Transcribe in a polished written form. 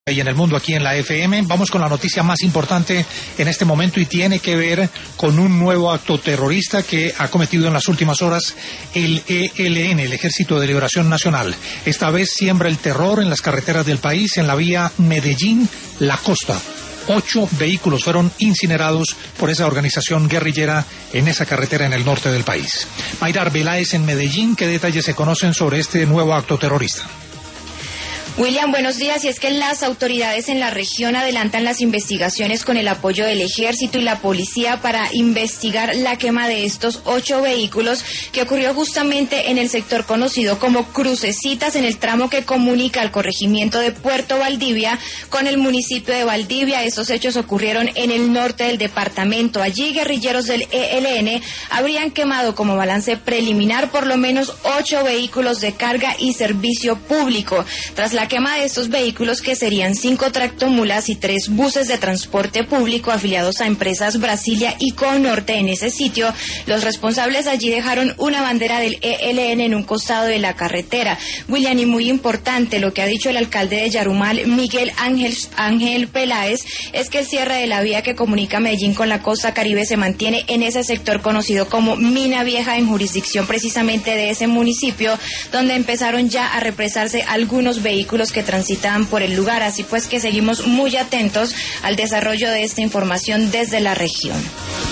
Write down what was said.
Y en el mundo aquí en la FM, vamos con la noticia más importante en este momento y tiene que ver con un nuevo acto terrorista que ha cometido en las últimas horas el ELN, el Ejército de Liberación Nacional. Esta vez siembra el terror en las carreteras del país, en la vía Medellín-La Costa. 8 vehículos fueron incinerados por esa organización guerrillera en esa carretera en el norte del país. Mayra Arbeláez en Medellín, ¿qué detalles se conocen sobre este nuevo acto terrorista? William, buenos días. Y es que las autoridades en la región adelantan las investigaciones con el apoyo del ejército y la policía para investigar la quema de estos 8 vehículos que ocurrió justamente en el sector conocido como Crucecitas, en el tramo que comunica al corregimiento de Puerto Valdivia con el municipio de Valdivia. Estos hechos ocurrieron en el norte del departamento. Allí guerrilleros del ELN habrían quemado como balance preliminar por lo menos 8 vehículos de carga y servicio público. Tras la quema de estos vehículos, que serían 5 tractomulas y 3 buses de transporte público afiliados a empresas Brasilia y Conorte en ese sitio, los responsables allí dejaron una bandera del ELN en un costado de la carretera. William, y muy importante, lo que ha dicho el alcalde de Yarumal, Miguel Ángel Peláez, es que el cierre de la vía que comunica Medellín con la costa Caribe se mantiene en ese sector conocido como Mina Vieja, en jurisdicción precisamente de ese municipio, donde empezaron ya a represarse algunos vehículos que transitaban por el lugar. Así pues que seguimos muy atentos al desarrollo de esta información desde la región.